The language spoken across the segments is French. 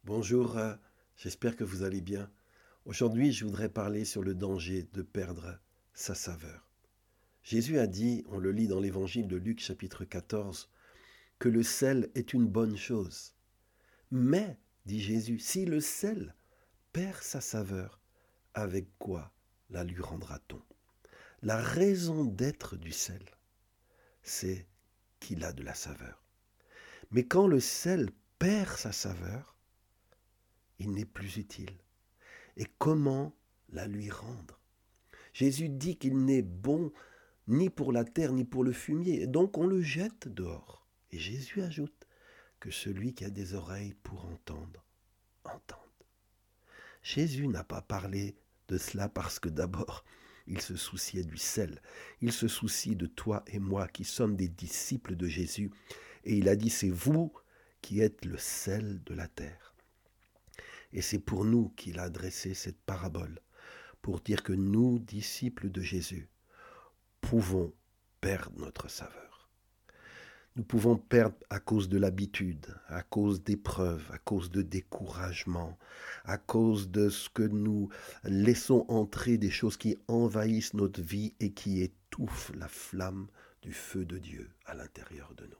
Bonjour, j'espère que vous allez bien. Aujourd'hui, je voudrais parler sur le danger de perdre sa saveur. Jésus a dit, on le lit dans l'évangile de Luc chapitre 14, que le sel est une bonne chose. Mais, dit Jésus, si le sel perd sa saveur, avec quoi la lui rendra-t-on? La raison d'être du sel, c'est qu'il a de la saveur. Mais quand le sel perd sa saveur, il n'est plus utile. Et comment la lui rendre? Jésus dit qu'il n'est bon ni pour la terre ni pour le fumier, et donc on le jette dehors. Et Jésus ajoute que celui qui a des oreilles pour entendre, entende. Jésus n'a pas parlé de cela parce que d'abord, il se souciait du sel. Il se soucie de toi et moi qui sommes des disciples de Jésus. Et il a dit, c'est vous qui êtes le sel de la terre. Et c'est pour nous qu'il a adressé cette parabole, pour dire que nous, disciples de Jésus, pouvons perdre notre saveur. Nous pouvons perdre à cause de l'habitude, à cause d'épreuves, à cause de découragement, à cause de ce que nous laissons entrer, des choses qui envahissent notre vie et qui étouffent la flamme du feu de Dieu à l'intérieur de nous.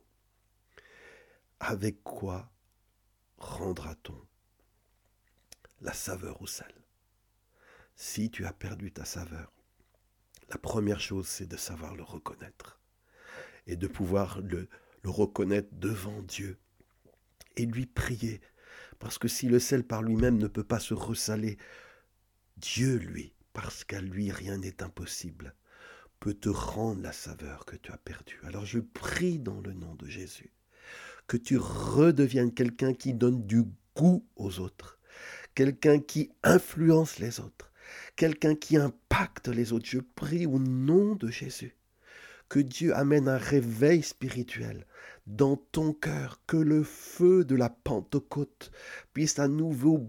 Avec quoi rendra-t-on la saveur au sel? Si tu as perdu ta saveur, la première chose, c'est de savoir le reconnaître et de pouvoir le reconnaître devant Dieu et lui prier. Parce que si le sel par lui-même ne peut pas se ressaler, Dieu, lui, parce qu'à lui rien n'est impossible, peut te rendre la saveur que tu as perdue. Alors je prie dans le nom de Jésus que tu redeviennes quelqu'un qui donne du goût aux autres, quelqu'un qui influence les autres, quelqu'un qui impacte les autres. Je prie au nom de Jésus que Dieu amène un réveil spirituel dans ton cœur, que le feu de la Pentecôte puisse à nouveau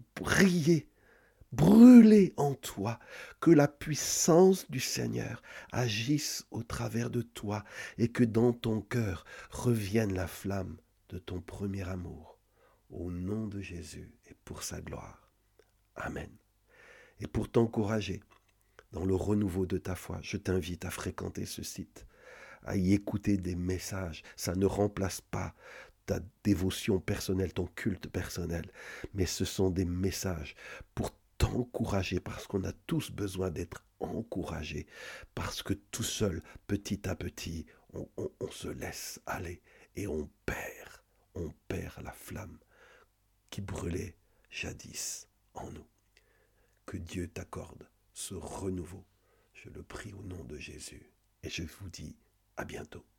brûler en toi, que la puissance du Seigneur agisse au travers de toi et que dans ton cœur revienne la flamme de ton premier amour. Au nom de Jésus et pour sa gloire. Amen. Et pour t'encourager dans le renouveau de ta foi, je t'invite à fréquenter ce site, à y écouter des messages. Ça ne remplace pas ta dévotion personnelle, ton culte personnel, mais ce sont des messages pour t'encourager, parce qu'on a tous besoin d'être encouragés, parce que tout seul, petit à petit, on se laisse aller et on perd la flamme qui brûlait jadis en nous. Que Dieu t'accorde ce renouveau. Je le prie au nom de Jésus et je vous dis à bientôt.